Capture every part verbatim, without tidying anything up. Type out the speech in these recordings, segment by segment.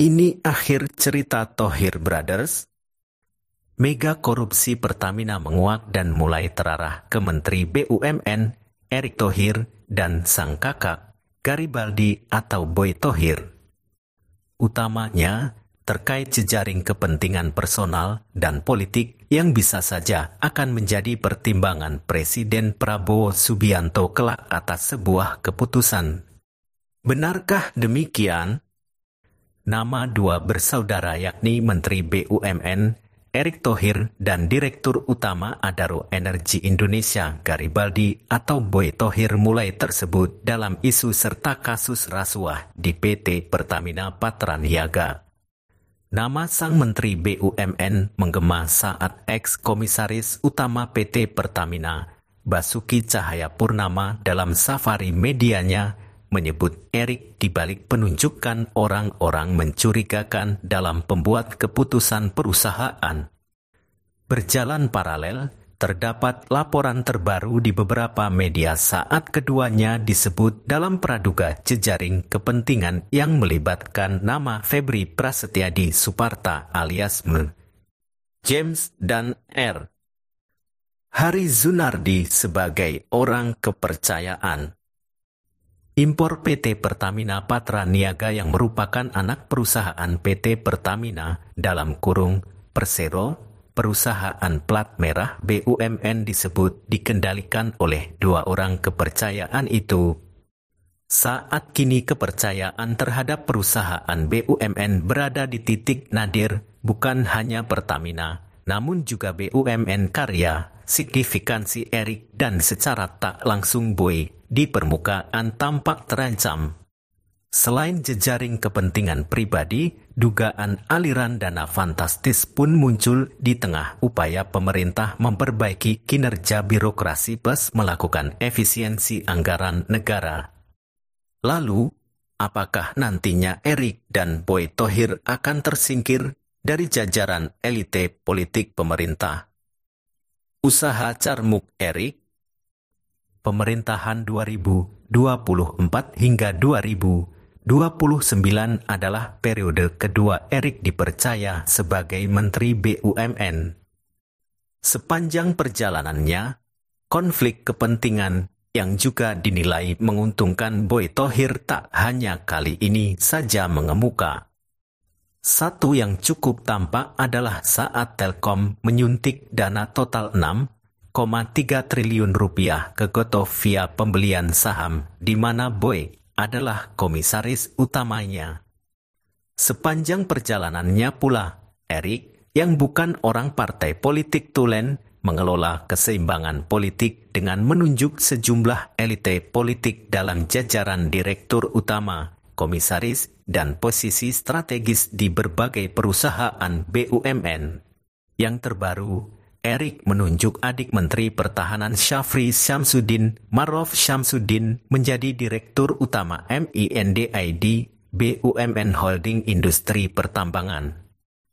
Ini akhir cerita Thohir Brothers. Mega korupsi Pertamina menguak dan mulai terarah ke Menteri B U M N, Erick Thohir, dan sang kakak, Garibaldi atau Boy Thohir. Utamanya, terkait jejaring kepentingan personal dan politik yang bisa saja akan menjadi pertimbangan Presiden Prabowo Subianto kelak atas sebuah keputusan. Benarkah demikian? Nama dua bersaudara yakni Menteri B U M N, Erick Thohir, dan Direktur Utama Adaro Energi Indonesia, Garibaldi atau Boy Thohir mulai tersebut dalam isu serta kasus rasuah di P T Pertamina Patraniaga. Nama sang Menteri B U M N menggema saat eks-komisaris utama P T Pertamina, Basuki Cahayapurnama dalam safari medianya, menyebut Erick dibalik penunjukan orang-orang mencurigakan dalam pembuat keputusan perusahaan. Berjalan paralel, terdapat laporan terbaru di beberapa media saat keduanya disebut dalam praduga jejaring kepentingan yang melibatkan nama Febri Prasetyadi Suparta alias M. James dan R. Hari Zunardi sebagai orang kepercayaan. Impor P T Pertamina Patraniaga yang merupakan anak perusahaan P T Pertamina dalam kurung Persero, perusahaan plat merah B U M N disebut dikendalikan oleh dua orang kepercayaan itu. Saat kini kepercayaan terhadap perusahaan B U M N berada di titik nadir, bukan hanya Pertamina, namun juga B U M N Karya, signifikansi Erick dan secara tak langsung Boy di permukaan tampak terancam. Selain jejaring kepentingan pribadi, dugaan aliran dana fantastis pun muncul di tengah upaya pemerintah memperbaiki kinerja birokrasi plus melakukan efisiensi anggaran negara. Lalu, apakah nantinya Erick dan Boy Thohir akan tersingkir dari jajaran elite politik pemerintah? Usaha Carmuk Erick. Pemerintahan dua ribu dua puluh empat hingga dua ribu dua puluh sembilan adalah periode kedua Erick dipercaya sebagai Menteri B U M N. Sepanjang perjalanannya, konflik kepentingan yang juga dinilai menguntungkan Boy Thohir tak hanya kali ini saja mengemuka. Satu yang cukup tampak adalah saat Telkom menyuntik dana total enam koma tiga triliun rupiah ke Gotoh via pembelian saham, di mana Boy adalah komisaris utamanya. Sepanjang perjalanannya pula, Erick, yang bukan orang partai politik tulen, mengelola keseimbangan politik dengan menunjuk sejumlah elite politik dalam jajaran direktur utama, komisaris, dan posisi strategis di berbagai perusahaan B U M N. Yang terbaru, Erick menunjuk adik Menteri Pertahanan Syafri Syamsuddin, Maruf Syamsuddin, menjadi Direktur Utama M I N D I D, B U M N Holding Industri Pertambangan.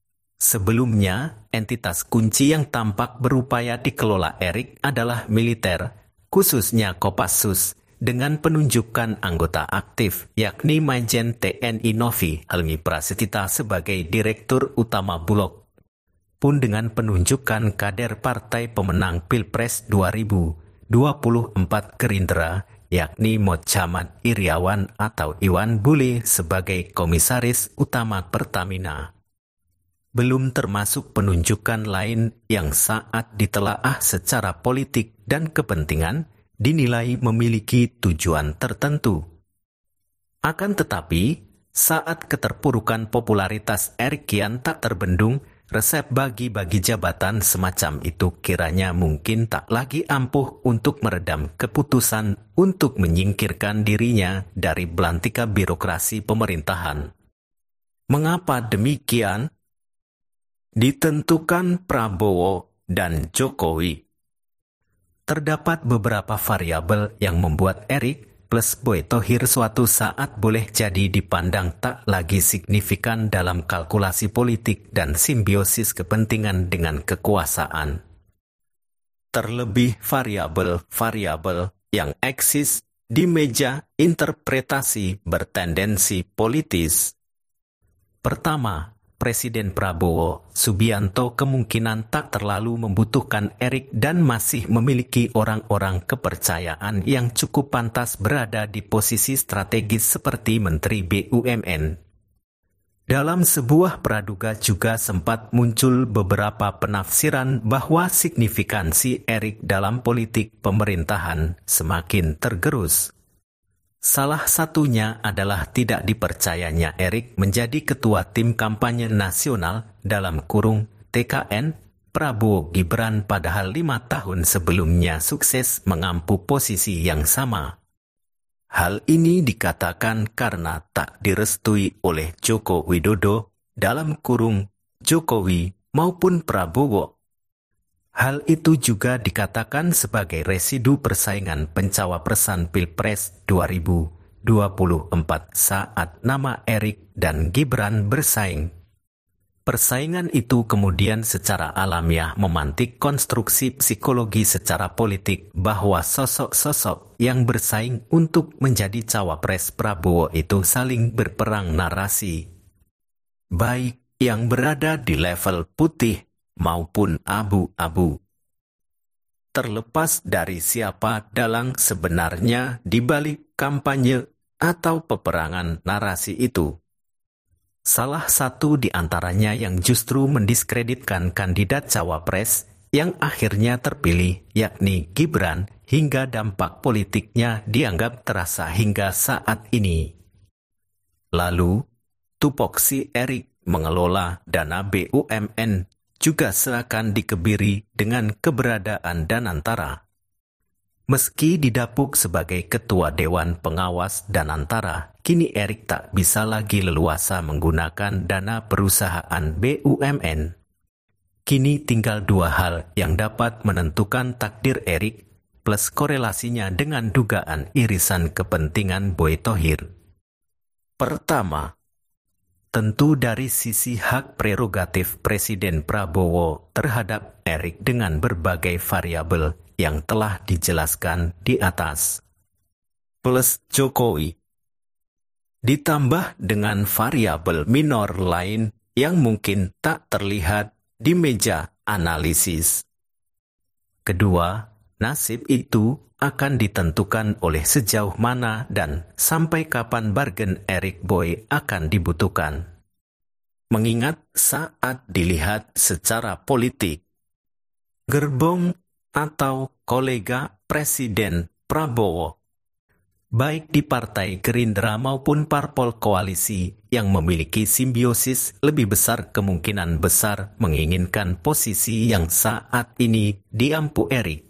Sebelumnya, entitas kunci yang tampak berupaya dikelola Erick adalah militer, khususnya Kopassus, dengan penunjukan anggota aktif, yakni Majen T N I Novi Helmi Prasetita sebagai Direktur Utama Bulog, pun dengan penunjukan kader partai pemenang Pilpres dua ribu dua puluh empat Gerindra, yakni Mochamat Iriawan atau Iwan Bule sebagai Komisaris Utama Pertamina. Belum termasuk penunjukan lain yang saat ditelaah secara politik dan kepentingan, dinilai memiliki tujuan tertentu. Akan tetapi, saat keterpurukan popularitas Erick kian tak terbendung, resep bagi-bagi jabatan semacam itu kiranya mungkin tak lagi ampuh untuk meredam keputusan untuk menyingkirkan dirinya dari belantika birokrasi pemerintahan. Mengapa demikian? Ditentukan Prabowo dan Jokowi. Terdapat beberapa variabel yang membuat Erick plus Boy Thohir suatu saat boleh jadi dipandang tak lagi signifikan dalam kalkulasi politik dan simbiosis kepentingan dengan kekuasaan. Terlebih variabel-variabel yang eksis di meja interpretasi bertendensi politis. Pertama, Presiden Prabowo Subianto kemungkinan tak terlalu membutuhkan Erik dan masih memiliki orang-orang kepercayaan yang cukup pantas berada di posisi strategis seperti Menteri B U M N. Dalam sebuah praduga juga sempat muncul beberapa penafsiran bahwa signifikansi Erik dalam politik pemerintahan semakin tergerus. Salah satunya adalah tidak dipercayanya Erik menjadi ketua tim kampanye nasional dalam kurung T K N Prabowo Gibran padahal lima tahun sebelumnya sukses mengampu posisi yang sama. Hal ini dikatakan karena tak direstui oleh Joko Widodo dalam kurung Jokowi maupun Prabowo. Hal itu juga dikatakan sebagai residu persaingan pencawapresan Pilpres dua ribu dua puluh empat saat nama Erik dan Gibran bersaing. Persaingan itu kemudian secara alamiah memantik konstruksi psikologi secara politik bahwa sosok-sosok yang bersaing untuk menjadi cawapres Prabowo itu saling berperang narasi. Baik yang berada di level putih maupun abu-abu. Terlepas dari siapa dalang sebenarnya di balik kampanye atau peperangan narasi itu. Salah satu di antaranya yang justru mendiskreditkan kandidat cawapres yang akhirnya terpilih yakni Gibran hingga dampak politiknya dianggap terasa hingga saat ini. Lalu, tupoksi Erik mengelola dana B U M N juga seakan dikebiri dengan keberadaan Danantara. Meski didapuk sebagai ketua Dewan Pengawas Danantara, kini Erik tak bisa lagi leluasa menggunakan dana perusahaan B U M N. Kini tinggal dua hal yang dapat menentukan takdir Erik, plus korelasinya dengan dugaan irisan kepentingan Boy Thohir. Pertama, tentu dari sisi hak prerogatif Presiden Prabowo terhadap Erik dengan berbagai variabel yang telah dijelaskan di atas. Plus Jokowi. Ditambah dengan variabel minor lain yang mungkin tak terlihat di meja analisis. Kedua, nasib itu akan ditentukan oleh sejauh mana dan sampai kapan bargain Erik Boy akan dibutuhkan. Mengingat saat dilihat secara politik, gerbong atau kolega Presiden Prabowo, baik di Partai Gerindra maupun parpol koalisi yang memiliki simbiosis lebih besar kemungkinan besar menginginkan posisi yang saat ini diampu Erik.